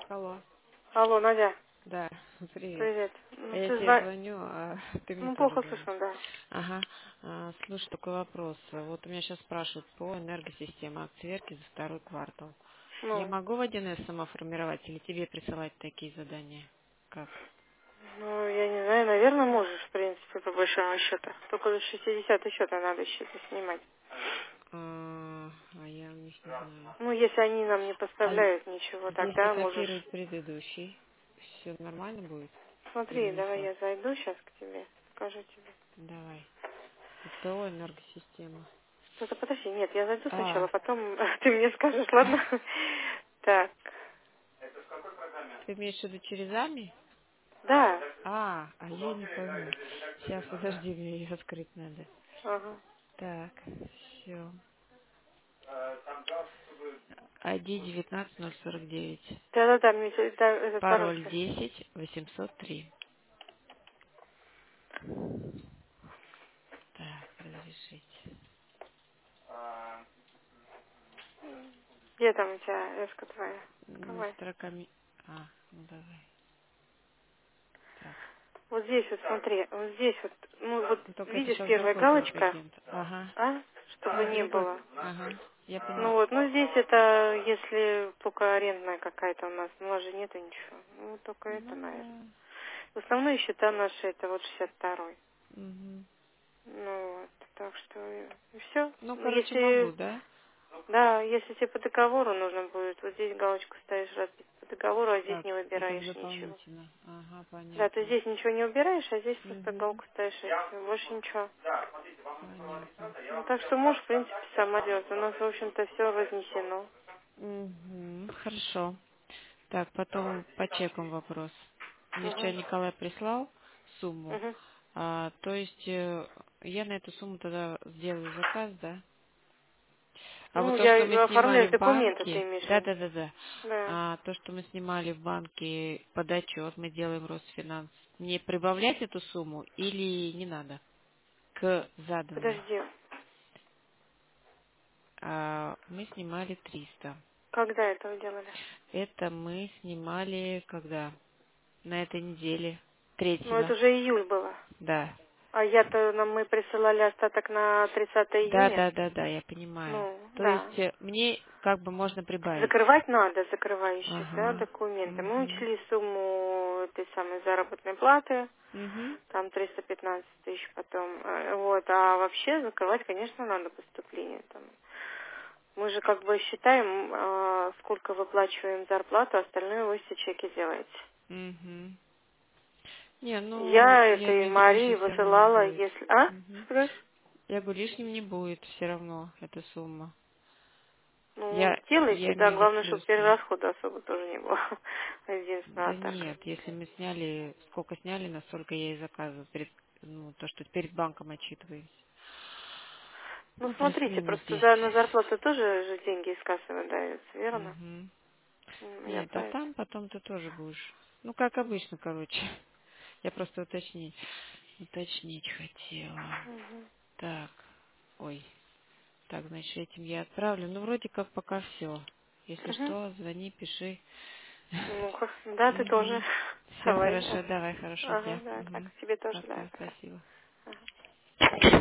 Алло. Алло, Надя, Да, привет. привет. А Ну, я ты тебе звоню, а ты мне Ну, тоже плохо звонишь. слышно, да. Ага. Слушай, такой вопрос. Вот у меня сейчас спрашивают по энергосистеме акцверки за второй квартал. Я Ну, могу в 1С сама формировать или тебе присылать такие задания? Как? я не знаю, наверное, можешь, в принципе, по большому счету. Только до 60 счета надо счета снимать. Я у них не знаю. Ну, если они нам не А поставляют ничего, если тогда можешь... копировать предыдущий, все нормально будет? Или Смотри, не давай факт? я зайду сейчас к тебе, покажу тебе. Давай. ПТО энергосистема. Что-то подожди, нет, я зайду А, сначала, потом ты мне скажешь, ладно? Так, ты имеешь в виду через АМИ? да, Я не пойму. Сейчас, подожди, мне ее открыть надо. ага. Так, все. ID 19049. Да-да-да, мне этот пароль Пароль сейчас. 10803. Так, разрешить. Где там у тебя эшка твоя? Давай. Строками... ну давай. Так. Вот здесь вот смотри, вот здесь вот, ну вот Ну, только это видишь сейчас первая другой галочка, контрагент. Ага. а? Чтобы Ну, не другой. было. Ага. Я Ну поняла. вот, ну здесь это, если только арендная какая-то у нас же нету ничего. Ну вот только это, Ну, наверное. да. Основные счета наши это вот 62-й. Угу. Ну вот, так что и все. Ну, Ну короче, могу, если, да? да, если тебе по договору нужно будет, вот здесь галочку ставишь разбить по договору, а здесь Так, не это выбираешь ничего. дополнительно. Ага, Да, ты понятно. здесь ничего не убираешь, а здесь просто Угу. галку ставишь, и всё, больше ничего. Понятно. Ну, так что можешь, в принципе, сама делать. У нас, в общем-то, все разнесено. Угу. Хорошо. Так, потом по чекам вопрос. Мне вчера Угу. Николай прислал сумму. Угу. То есть я на эту сумму тогда сделаю заказ, да? А вот Ну, то, что мы я снимали оформляю в документы, ты банке, имеешь в виду? да. Да. То, что мы снимали в банке под отчет, мы делаем Росфинанс. Мне прибавлять эту сумму или не надо к заданной? Подожди. Мы снимали 300. Когда это вы делали? Это мы снимали когда? На этой неделе. Ну, это Третьего. уже июль было. Да. А мы присылали остаток на 30 июня. Да, я понимаю. Ну, То да. есть мне как бы можно прибавить. Закрывать надо, закрывающие, да, Ага. документы. Мы Угу. учли сумму этой самой заработной платы, Угу. там 315 тысяч потом. Вот, а вообще закрывать, конечно, надо поступление. Там. Мы же как бы считаем, сколько выплачиваем зарплату, остальное вы все чеки делаете. Угу. Не, ну, Я я этой имею в виду, Марии лишним все равно не высылала, будет. если... А? Угу. Что говоришь? Я говорю, лишним не будет все равно эта сумма. Ну, Я делайте, да, имею в виду главное, чтобы плюсом. перерасхода особо тоже не было. Единственное, Да а так. нет, если мы сняли, сколько сняли, настолько я и заказываю. То, что перед банком отчитываюсь. Ну, Ну, смотрите, плюс-минус просто 10. на зарплату тоже же деньги из кассы выдаются, верно? Угу. Я Нет, а поэтому. там потом ты тоже будешь. Ну, как обычно, короче. Я просто уточнить хотела. Мгм. Так, ой. Так, значит, этим я отправлю. Ну, вроде как пока все. Если Мгм. что, звони, пиши. Ну, да, ты тоже. Все Давай. хорошо, давай, хорошего Ага, дня. да, так, тебе тоже, да, Пока, пока. спасибо. Ага.